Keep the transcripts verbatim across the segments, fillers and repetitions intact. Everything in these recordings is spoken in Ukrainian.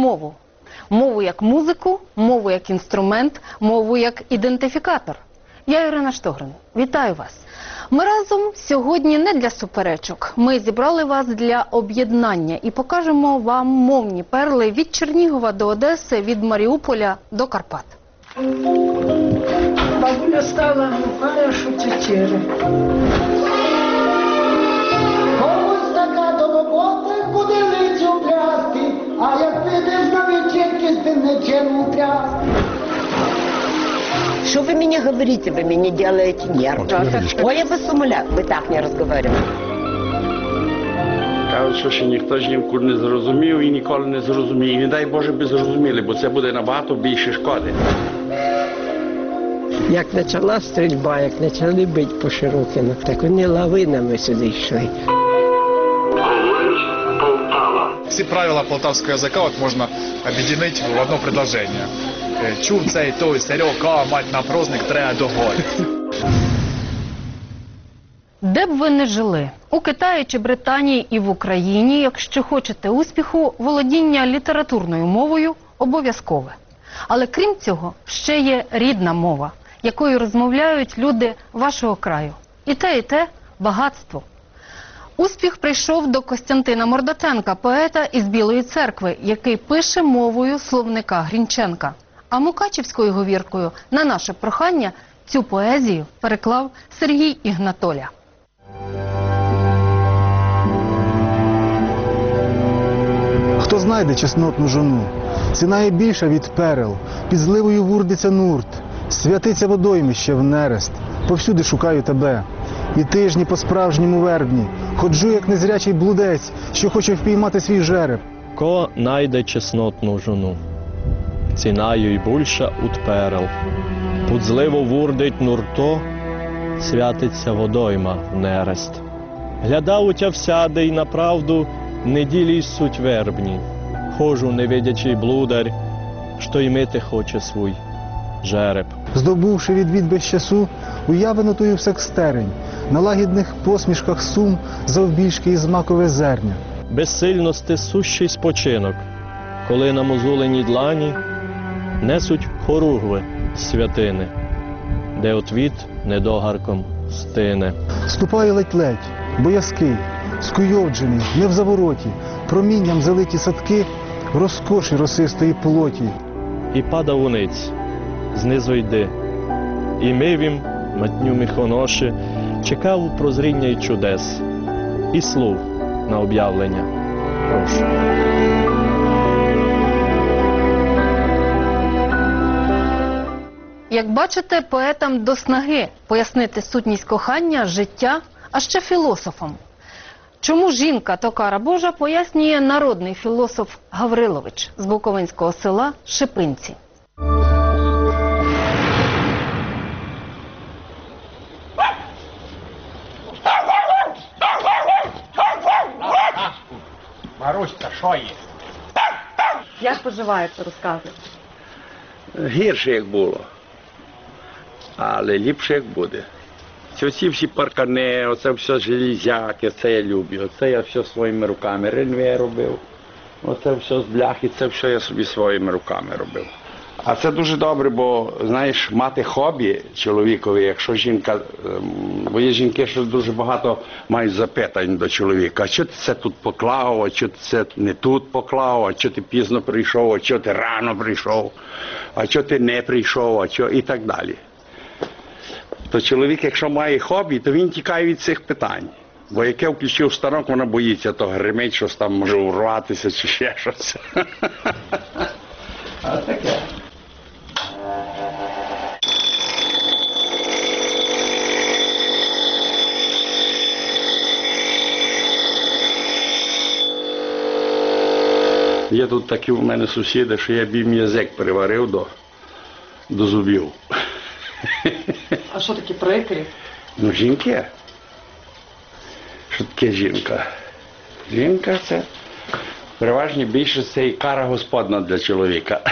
мову. Мову як музику, мову як інструмент, мову як ідентифікатор. Я Ірина Штогрин. Вітаю вас. Ми разом сьогодні не для суперечок. Ми зібрали вас для об'єднання і покажемо вам мовні перли від Чернігова до Одеси, від Маріуполя до Карпат. Бабуля стала глухая, що чечери. Комусь така до роботи буде лицю плясти, а як підеш на вечірки, ти не чим плясти. Что вы мне говорите? Вы меня делаете нервным. Ой, я вас умоляю, вы так не разговариваете. Кажуть, що ще ніхто ж ніколи не зрозумів і ніколи не зрозуміє. І не дай Боже би зрозуміли, бо це буде набагато більше шкоди. Як почала стрільба, як почали бити по Широкину, так вони лавинами сюди йшли. Все правила полтавского языка вот можно объединить в одно предложение. Чув цей той Серьок, а мать на праздник треба догонять. Де б ви не жили, у Китаї чи Британії і в Україні, якщо хочете успіху, володіння літературною мовою обов'язкове. Але крім цього, ще є рідна мова, якою розмовляють люди вашого краю. І те, і те – багатство. Успіх прийшов до Костянтина Мордаченка, поета із Білої церкви, який пише мовою словника Грінченка. А мукачівською говіркою на наше прохання цю поезію переклав Сергій Ігнатоля. Хто знайде чеснотну жону, ціна є більша від перел, під зливою вурдиться нурт, святиться водоймище в нерест, повсюди шукаю тебе. І тижні по-справжньому вербні, ходжу, як незрячий блудець, що хоче впіймати свій жереб. Ко найде чеснотну жону, цінаю й більша ut перел, пудзливо вурдить нурто, святиться водойма в нерест. Гляда утя всяде й направду неділі й суть вербні, хожу невидячий блудар, що й мити хоче свій жереб. Здобувши відвід без часу, уявлено тую всекстерень, на лагідних посмішках сум завбільшки із макове зерня. Безсильності сущий спочинок, коли на мозоленій длані несуть хоругви святини, де отвіт недогарком стине. Ступає ледь-ледь, боязкий, скуйовджений, не в завороті, промінням залиті садки, розкоші росистої плоті. І пада униць, знизу йди, і мивім, матню міхоноші, чекав у прозріння й чудес, і слух на об'явлення. Прошу. Як бачите, поетам до снаги пояснити сутність кохання, життя, а ще філософам. Чому жінка то кара Божа, пояснює народний філософ Гаврилович з буковинського села Шипинці. Маруська, що є? Як поживаєте, розказуйте? Гірше, як було. Але ліпше, як буде. Це всі всі паркани, оце все железяки, це я люблю. Оце я все своїми руками рельве робив. Оце все з бляхи, це все я собі своїми руками робив. А це дуже добре, бо, знаєш, мати хобі чоловікові, якщо жінка, бо є жінки, що дуже багато мають запитань до чоловіка. А що ти це тут поклав, а що ти це не тут поклав, а що ти пізно прийшов, а що ти рано прийшов, а що ти не прийшов, а що і так далі. То чоловік, якщо має хобі, то він тікає від цих питань. Бо яке включив станок, вона боїться, то гримить, щось там може урватися чи ще щось. А таке. Є тут такі у мене сусіди, що я б їм язик переварив до, до зубів. А що такі прикрі? Ну, жінки. Що таке жінка? Жінка – це переважно більшість це і кара господна для чоловіка.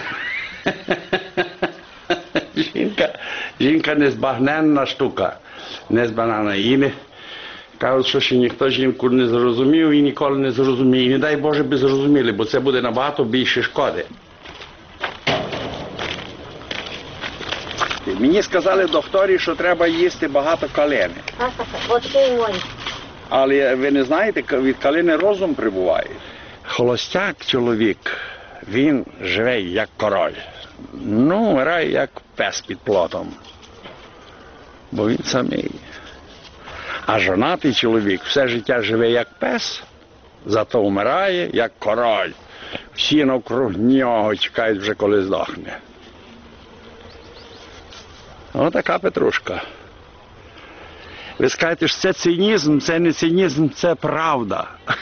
Жінка, жінка незбагненна штука. Незбагненна. І не, Кажуть, що ще ніхто жінку не зрозумів і ніколи не зрозуміє. І не дай Боже би зрозуміли, бо це буде набагато більше шкоди. Мені сказали докторі, що треба їсти багато калини. Але ви не знаєте, від калини розум прибуває. Холостяк чоловік, він живе як король. Ну, вмирає як пес під плотом. Бо він самий. А жонатий чоловік все життя живе як пес, зато вмирає як король. Всі навкруг нього чекають вже, коли здохне. Ось така Петрушка. Ви скажете, що це цинізм, це не цинізм, це правда.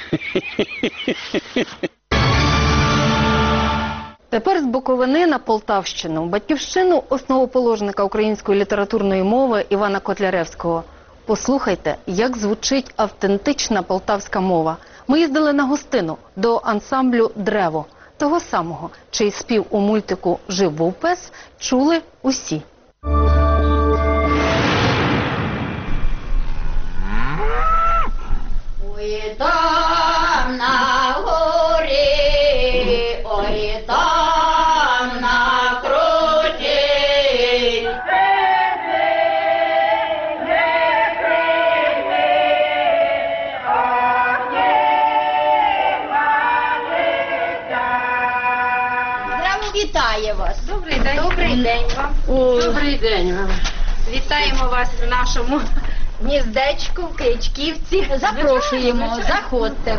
Тепер з Буковини на Полтавщину, батьківщину основоположника української літературної мови Івана Котляревського. Послухайте, як звучить автентична полтавська мова. Ми їздили на гостину до ансамблю «Древо», того самого, чий спів у мультику «Жив-був пес» чули усі. Ой, там на горі, ой, там на круті. Здраво вітає вас. Добрий день. Добрий день вам. Добрий день вам. Вітаємо вас в нашому Гніздечку в Кичківці. Запрошуємо, заходьте.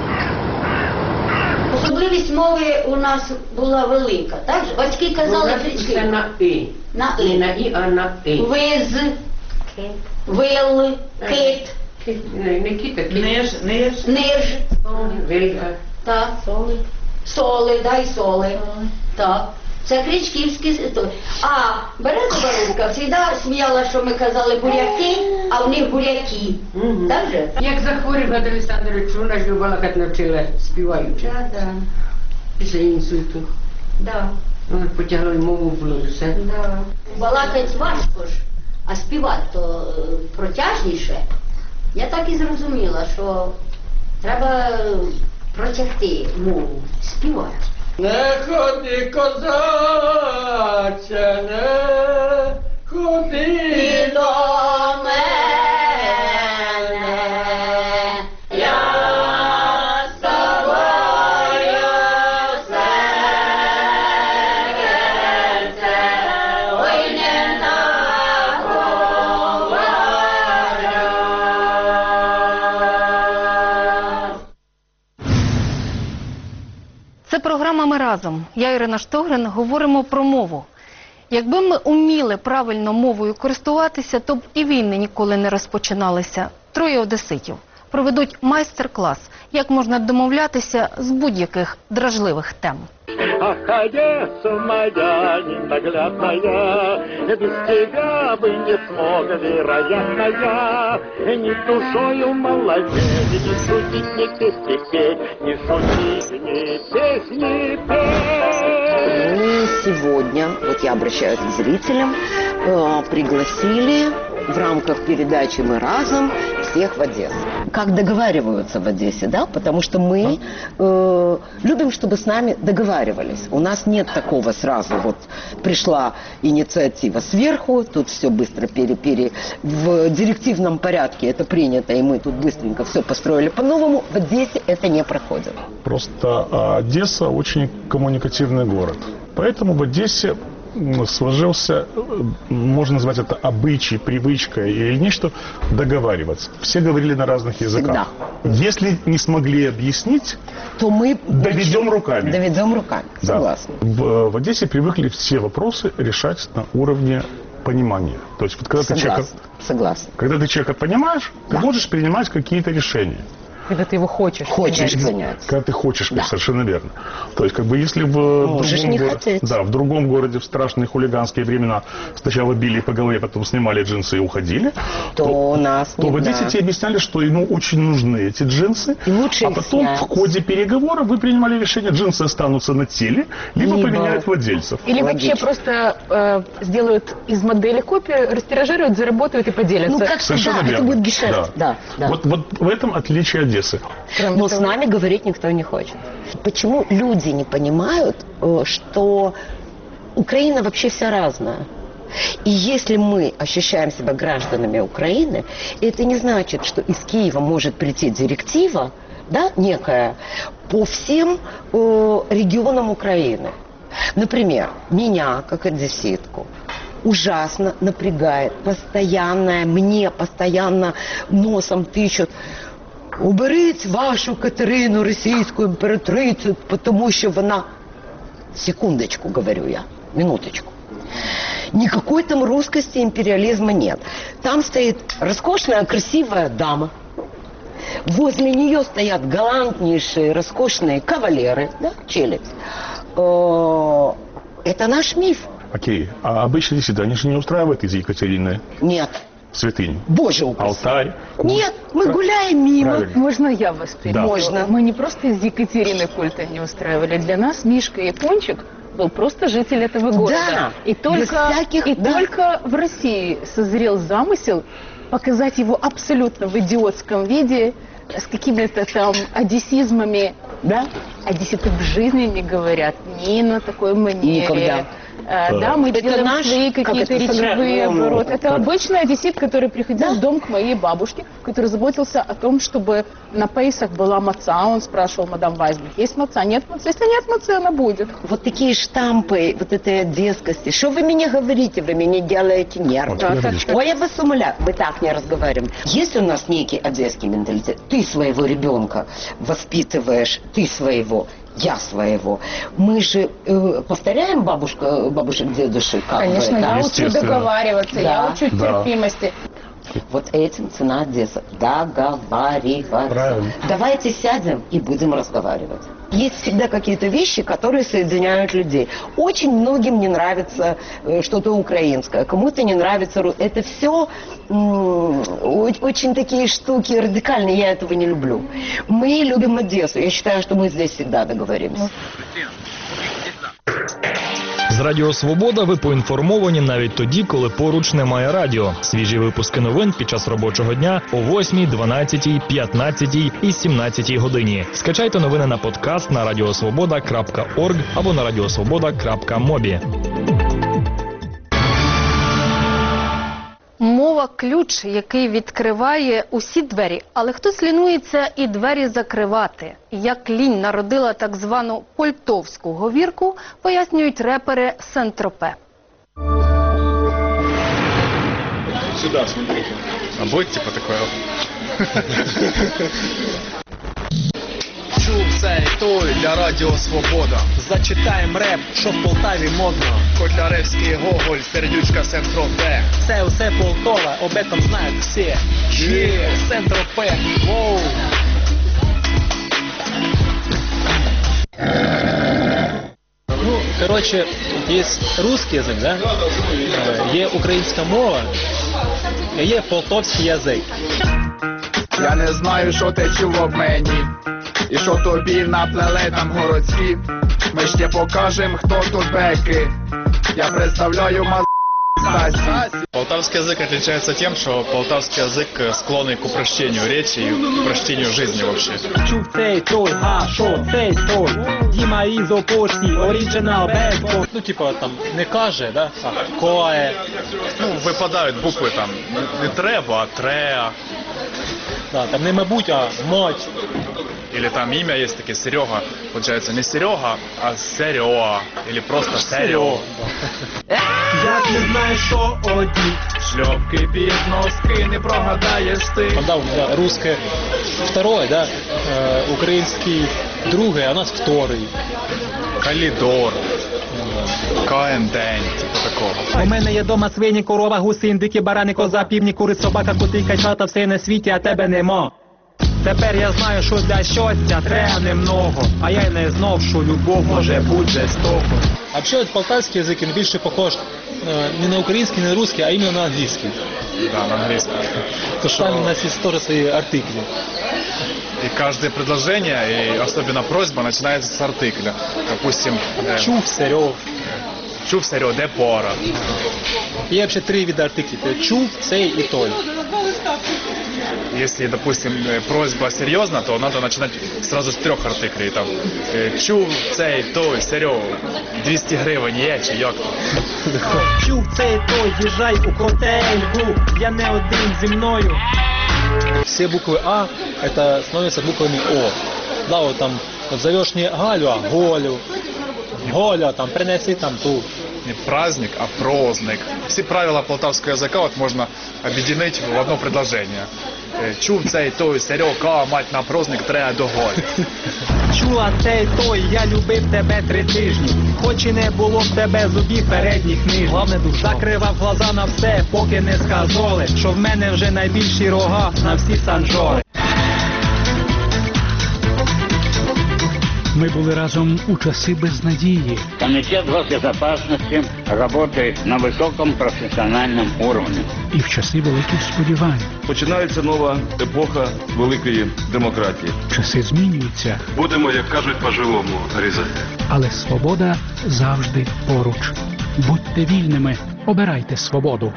Особливість мови у нас була велика, так же? Батьки казали жінки. Це на «і». На Не «і». на «і», а на «і». Виз, вил, кит, Не, не кіта, кіт. Ниж, ниж. ниж, Вильга. так, соли, соли, дай соли, так. Це кричківські. А березова рука завжди сміяла, що ми казали буряки, а в них буряки. Мгм. Так же? Як захворів Гад Олександрович, вона ж балакати навчила співаючи. Так, так. Після інсульту. Да. Вона потягла й мову було все. Да. Балакать важко ж, а співати то е, протяжніше. Я так і зрозуміла, що треба протягти мову, співати. Не ходи, козаче, не ходи до мене, я з тобою серце, ой, не наговорю. Це програма «Ми разом». Я, Ірина Штогрин, говоримо про мову. Якби ми уміли правильно мовою користуватися, то б і війни ніколи не розпочиналися. Троє одеситів проведуть майстер-клас, як можна домовлятися з будь-яких дражливих тем. Ах, Одесса моя ненаглядная, без тебя бы не смог, вероятно, я ни душою молодеть, ни шутить, ни песни петь, ни шутить, ни песни петь. Мы сегодня, вот я обращаюсь к зрителям, э, пригласили в рамках передачи «Мы разом» всех в Одессу. Как договариваются в Одессе, да? Потому что мы э, любим, чтобы с нами договаривались. У нас нет такого сразу, вот пришла инициатива сверху, тут все быстро пере-пере... В директивном порядке это принято, и мы тут быстренько все построили по-новому. В Одессе это не проходит. Просто Одесса очень коммуникативный город. Поэтому в Одессе сложился, можно назвать это обычай, привычка или нечто, договариваться. Все говорили на разных языках. Всегда. Если не смогли объяснить, то мы доведем руками. Доведем руками, да. Согласна. В, в Одессе привыкли все вопросы решать на уровне понимания. То есть, вот, когда, Согласна. ты человека, Согласна. когда ты человека понимаешь, да. ты можешь принимать какие-то решения. Когда ты его хочешь. Хочешь понять. понять. Когда ты хочешь, Да. совершенно верно. То есть, как бы, если в Можешь другом, не горо- хотеть. да, в другом городе в страшные хулиганские времена сначала били по голове, потом снимали джинсы и уходили, То у нас то не в Одессе да. тебе объясняли, что ему очень нужны эти джинсы, И лучше а их потом снять. в ходе переговоров вы принимали решение, джинсы останутся на теле, либо, Либо- поменяют владельцев. Или Логично. вообще просто э, сделают из модели копию, растиражируют, заработают и поделятся. Ну, как Совершенно да, верно. это будет гешефт. Да. Да, Вот, вот в этом отличие Одессы. Кроме Но с того- нами говорить никто не хочет. Почему люди не понимают, э, что Украина вообще вся разная? И если мы ощущаем себя гражданами Украины, это не значит, что из Киева может прийти директива, да, некая, по всем э, регионам Украины. Например, меня, как одесситку, ужасно напрягает постоянное, мне постоянно носом тычут: уберіть вашу Катерину, російську імператрицю, тому що вона... Секундочку, говорю я, минуточку. Никакой там русскости, империализма нет. Там стоит роскошная, красивая дама. Возле нее стоят галантнейшие, роскошные кавалеры, да, челядь. О, это наш миф. Окей. А обычно действительно, они же не устраивают из Екатерины Нет. святыню. Боже упаси. Алтарь. культ. Нет, мы гуляем мимо. Правильно. Можно я вас перебью? Да. Можно. Мы не просто из Екатерины культа не устраивали. Для нас Мишка Япончик был просто житель этого города. Да, И только, без всяких- и да. только в России созрел замысел показать его абсолютно в идиотском виде, с какими-то там одессизмами. Да? Одесситы в жизни не говорят ни на такой манере. Никогда. Э, Да, мы Это делаем наш, свои как какие-то это, речевые согра- ну, обороты. Это как- обычный одессит, который приходил Да. в дом к моей бабушке, который заботился о том, чтобы на пейсах была маца. Он спрашивал: мадам Вайсберг, есть маца? Нет маца? Если нет мацы, она будет. Вот такие штампы, вот этой одесскости. Что вы мне говорите? Вы меня делаете нервно. Вот, Вероничка. Ой, я вас умоляю, мы так не разговариваем. Есть у нас некий одесский менталитет. Ты своего ребенка воспитываешь, ты своего, я своего. Мы же э, повторяем бабушка, бабушек, дедушек, как Конечно, бы, да? я учу естественно. договариваться, я Да. учу Да. терпимости. Вот этим цена Одессы. Договариваться. Правильно. Давайте сядем и будем разговаривать. Есть всегда какие-то вещи, которые соединяют людей. Очень многим не нравится э, что-то украинское, кому-то не нравится... ру- Это все очень такие штуки радикальные, я этого не люблю. Мы любим Одессу. Я считаю, что мы здесь всегда договоримся. З Радіо Свобода ви поінформовані навіть тоді, коли поруч немає радіо. Свіжі випуски новин під час робочого дня о восьмій, дванадцятій, п'ятнадцятій і сімнадцятій годині. Скачайте новини на подкаст на радіосвобода крапка орг або на радіосвобода крапка мобі. Мова – ключ, який відкриває усі двері. Але хтось лінується і двері закривати. Як лінь народила так звану польтовську говірку, пояснюють репери Сен-Тропе. Сюда, смотрите. А будет типа такое? Чув цей той для Радіо Свобода. Зачитаєм реп, що в Полтаві модно. Котляревський Гоголь, сердючка Сен-Тропе. Це усе Полтова, об этом знають всі. Є. Сен-Тропе, воу. Ну, короче, есть русский язик, да? Е, Є українська мова, і є полтовський язик. Я не знаю, що ти чув об мені. І що тобі наплели там городські. Ми ще покажем, хто тут беки. Я представляю маз... Полтавский язык отличается тем, что полтавский язык склонный к упрощению речи и к упрощению жизни вообще. Чув цей той, га, шо, цей той. Діма ізо пошті, оригінал, бетко. Ну, типа, там, не каже, да? А кое. Ну, выпадают буквы там не треба, а треа. Да, там не мабуть, а мать. Или там имя есть такие, Серега. Получается не Серега, а Серега. Или просто Серега. Як не знаєш, що одіть. Шлепки під носки, не прогадаєш ти. Там, да, да, русское второе, да, э, украинский другое, а у нас второй. Калідор. Каендень, типу такого. У мене є дома свині, корова, гуси, індики, барани, коза, півні, кури, собака, коти, качата, все на світі, а тебе нема. Тепер я знаю, що для щастя треба немного, а я й не знав, що любов може бути жорстоко. А вообще вот полтавский язык, он больше похож э, не на украинский, не на русский, а именно на английский. Да, на английском. Потому что там у нас есть тоже свои артикли. И каждое предложение, и особенно просьба, начинается с артикля. Допустим... Э, Чув, серёв. Чув, серёв, де пора. И вообще три вида артиклей. Это чув, цей и той. Если, допустим, просьба серьезна, то надо начинать сразу с трех артиклей. Там, э, чув, цей, той, серьов, двісті гривень є, чи як то? Чув, цей, той, їжджай у котельку, я не один зі мною. Все буквы А это становятся буквами О. Да, вот там вот зовешь не Галю, а Голю. Голя, там принеси там ту. Не праздник, а праздник. Все правила полтавского языка вот можно объединить в одно предложение. Э, Чув, цей, той, серьов, а мать на праздник треба до голь. Чула цей той, я любив тебе три тижні. Хоч і не було в тебе зубів передніх нижніх. Закривав глаза на все, поки не сказали, що в мене вже найбільші рога на всі санжори. Ми були разом у часи безнадії. Комитет госбезопасности работает на высоком профессиональном уровне. І в часи великих сподівань. Починається нова епоха великої демократії. Часи змінюються. Будемо, як кажуть, по-живому різати. Але свобода завжди поруч. Будьте вільними, обирайте свободу.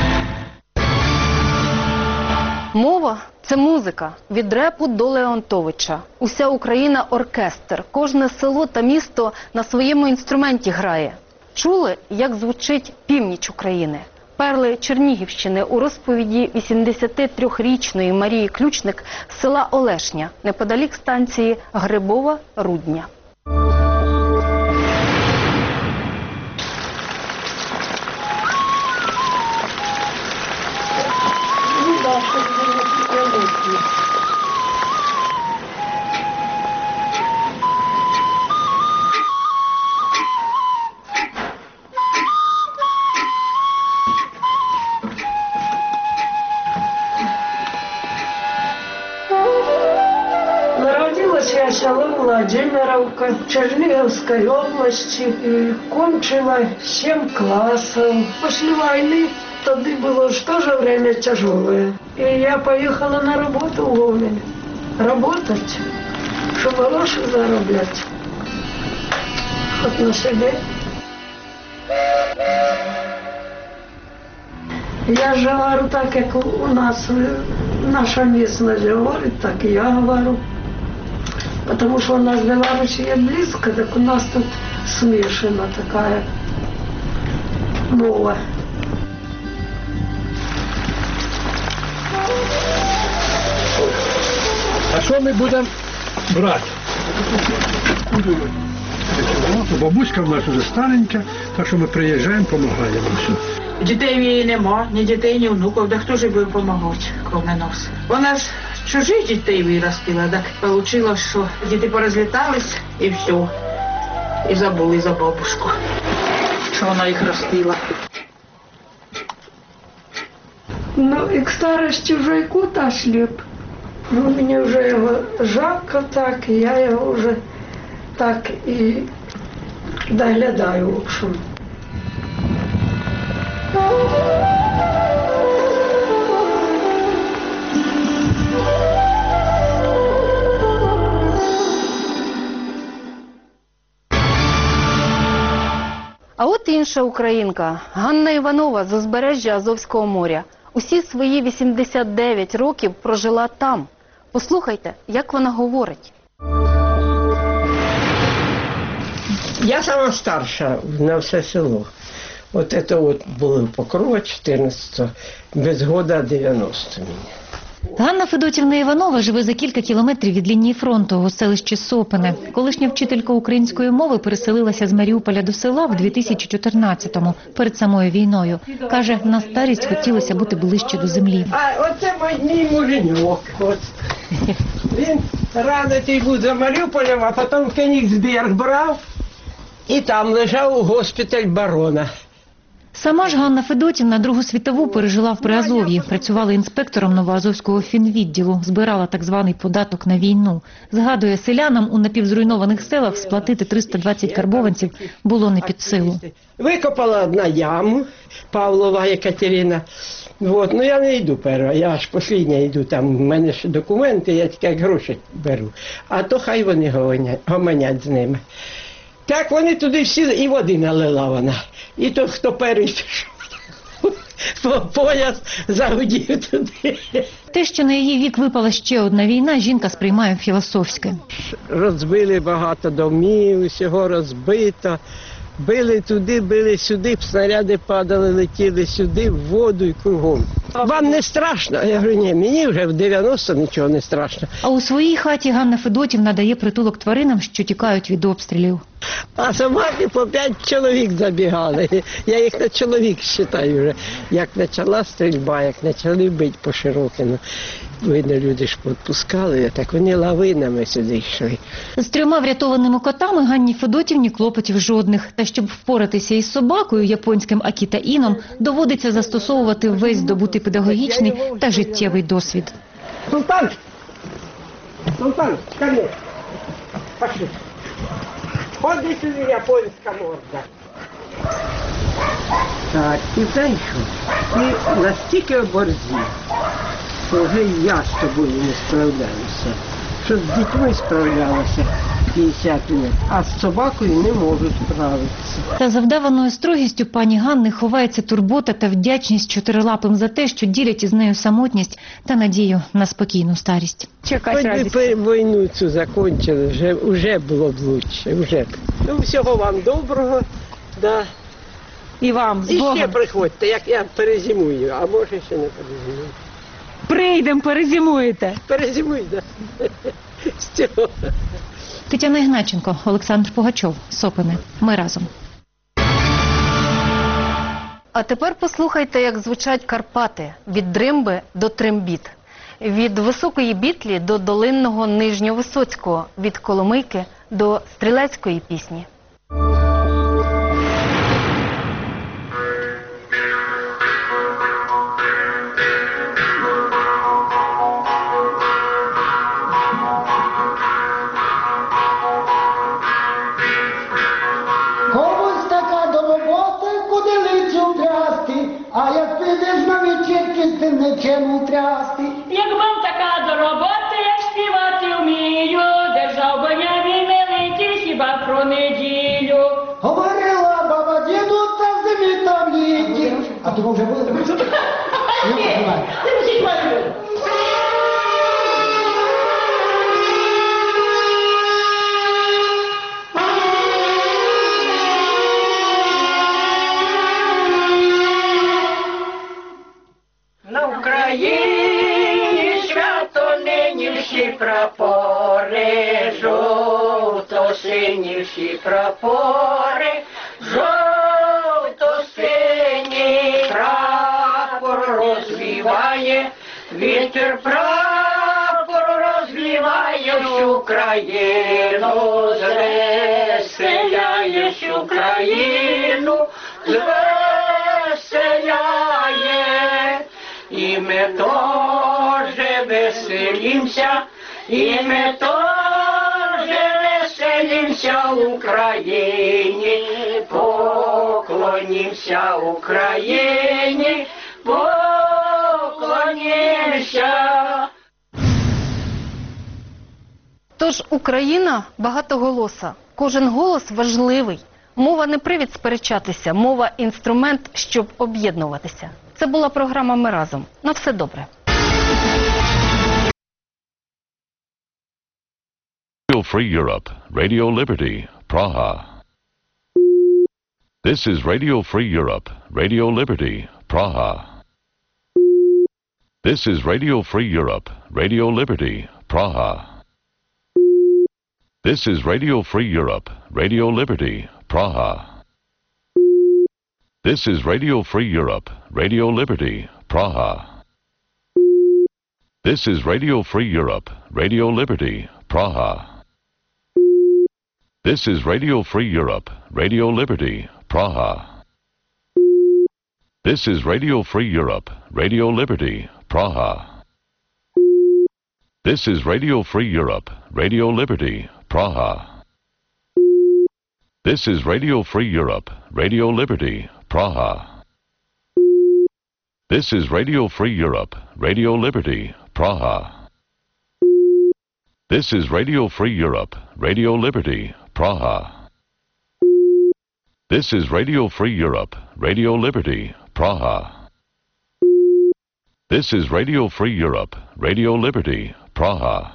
Мова – це музика. Від репу до Леонтовича. Уся Україна – оркестр. Кожне село та місто на своєму інструменті грає. Чули, як звучить північ України? Перли Чернігівщини у розповіді вісімдесятитрирічної Марії Ключник з села Олешня, неподалік станції Грибова-Рудня. Народилась я в село Владимировка Черниговской области и кончила семь классов. После войны тогда было же тоже время тяжелое. И я поехала на работу в Гомель. Работать, чтобы гроши зараблять. Хоть на себе. Я же говорю так, как у нас наша местность говорит, так и я говорю. Потому что у нас Белоруссия близко, так у нас тут смешана такая мова. А що ми будемо брати? Бабуська в нас вже старенька, так що ми приїжджаємо, допомагаємо. Дітей в її нема, ні дітей, ні внуків, да хто ж буде допомагати, крім нас? Вона ж чужих дітей виростила, так вийшло, що діти порозлітались і все. І забули за бабушку, що вона їх ростила. Ну и к старости уже и кот ослеп. Ну, мне уже его жалко так, и я его уже так и доглядаю, в общем. А от інша українка – Ганна Іванова з узбережжя Азовського моря. Усі свої вісімдесят дев'ять років прожила там. Послухайте, як вона говорить. Я сама старша на все село. Вот это вот было Покрова чотирнадцятого, без года дев'яносто мені. Ганна Федотівна Іванова живе за кілька кілометрів від лінії фронту у селищі Сопине. Колишня вчителька української мови переселилася з Маріуполя до села в дві тисячі чотирнадцятому, перед самою війною. Каже, на старість хотілося бути ближче до землі. А оце мій муженьок. От. Він радий був за Маріуполем, а потім Кенігсберг брав і там лежав у госпіталь барона. Сама ж Ганна Федотівна Другу світову пережила в Приазов'ї. Працювала інспектором Новоазовського фінвідділу, збирала так званий податок на війну. Згадує, селянам у напівзруйнованих селах сплатити триста двадцять карбованців було не під силу. Викопала одна яму, Павлова Екатерина. Вот. Ну я не йду перша, я аж остання йду, там в мене ще документи, я тільки як гроші беру. А то хай вони гомонять, гомонять з ними. Так вони туди всі, і води налила вона. І то, хто перший по пояс загудів туди. Те, що на її вік випала ще одна війна, жінка сприймає філософськи. Розбили багато домів, усього розбито. Били туди, били сюди, снаряди падали, летіли сюди, в воду і кругом. Вам не страшно? Я говорю, ні, мені вже в дев'яносто нічого не страшно. А у своїй хаті Ганна Федотівна дає притулок тваринам, що тікають від обстрілів. А собаки по п'ять чоловік забігали. Я їх на чоловік вважаю вже. Як почала стрільба, як почали бити по Широкину. Видно, люди ж підпускали, так вони лавинами сюди йшли. З трьома врятованими котами Ганні Федотівні клопотів жодних. Та щоб впоратися із собакою, японським Акіта Іном, доводиться застосовувати весь здобутий педагогічний та життєвий досвід. Султан! Султан, ко мне. Пошли. Ходи сюди, японська морда. Так, і знаєш що? Ти настільки оборзів, що вже і я з тобою не справляюся. Що з дітьми справлялася п'ятдесят років, а з собакою не можу справитися. Та за вдаваною строгістю пані Ганни ховається турбота та вдячність чотирилапим за те, що ділять із нею самотність та надію на спокійну старість. Хоч би війну цю закінчили, вже, вже було б лучше, вже б. Ну, всього вам доброго, да. І вам, з І Богом. ще приходьте, як я перезимую, а може ще не перезимую. Прийдемо, перезимуєте. Перезимуй, да. З цього. Тетяна Ігначенко, Олександр Пугачов, Сопине. Ми разом. А тепер послухайте, як звучать Карпати від Дримби до Трембіт, від Високої Бітлі до долинного Нижньовисоцького, від Коломийки до стрілецької пісні. Комусь така до роботи, куди лицю трясти, а як підеш на вечірки, з тим нічим трясти. Як вам така до роботи, як співати вмію, держав би я милиці, хіба про неділю. Говорила баба діду, та зимі там їдь. А то вже буде? Ні, не всі твої. На Україні свято нині всі прапори, жовто-сині всі прапори, жовто-синій прапор розвіває, вітер прапор розвіває всю країну, звеселяє всю країну, звеселяє. І ми тоже веселимся, і ми тоже веселимся Україні, поклонимся Україні, поклонимся. Тож Україна багатоголоса, кожен голос важливий. Мова не привід сперечатися, мова – інструмент, щоб об'єднуватися. Це була програма «Ми разом». На все добре. Radio Free Europe, Radio Liberty, Praha. This is Radio Free Europe, Radio Liberty, Praha. This is Radio Free Europe, Radio Liberty, Praha. This is Radio Free Europe, Radio Liberty, Praha. This is Radio Free Europe, Radio Liberty, Praha. This is Radio Free Europe, Radio Liberty, Praha. This is Radio Free Europe, Radio Liberty, Praha. This is Radio Free Europe, Radio Liberty, Praha. This is Radio Free Europe, Radio Liberty, Praha. This is Radio Free Europe, Radio Liberty, Praha. This is Radio Free Europe, Radio Liberty, Praha. This is Radio Free Europe, Radio Liberty, Praha. This is Radio Free Europe, Radio Liberty, Praha. This is Radio Free Europe, Radio Liberty, Praha.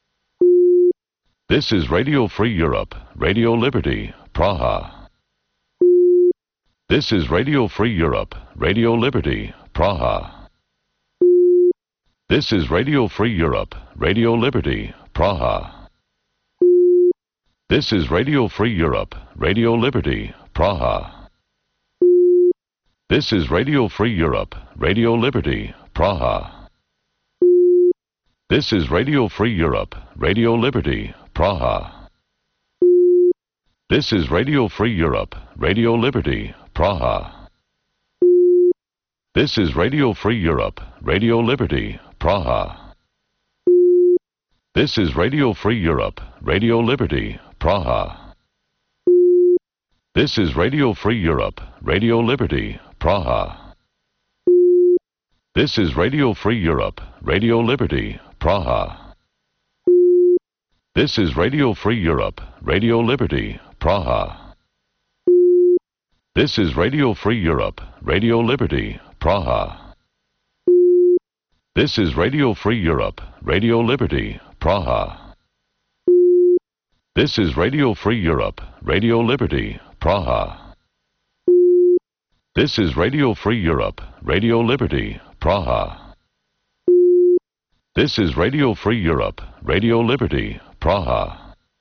This is Radio Free Europe, Radio Liberty, Praha. This is Radio Free Europe, Radio Liberty, Praha. This is Radio Free Europe, Radio Liberty, Praha. This is Radio Free Europe, Radio Liberty, Praha. This is Radio Free Europe, Radio Liberty, Praha. This is Radio Free Europe, Radio Liberty, Praha. This is Radio Free Europe, Radio Liberty, Praha. This is Radio Free Europe, Radio Liberty, Praha. This is Radio Free Europe, Radio Liberty, Praha. This is Radio Free Europe, Radio Liberty, Praha. This is Radio Free Europe, Radio Liberty, Praha. This is Radio Free Europe, Radio Liberty, Praha. This is Radio Free Europe, Radio Liberty, Praha. This is Radio Free Europe, Radio Liberty, Praha. This is Radio Free Europe, Radio Liberty, Praha. This is Radio Free Europe, Radio Liberty, Praha. This is Radio Free Europe, Radio Liberty, Praha.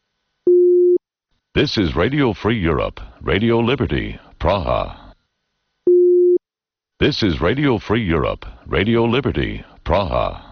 This is Radio Free Europe, Radio Liberty, Praha. This is Radio Free Europe, Radio Liberty, Praha.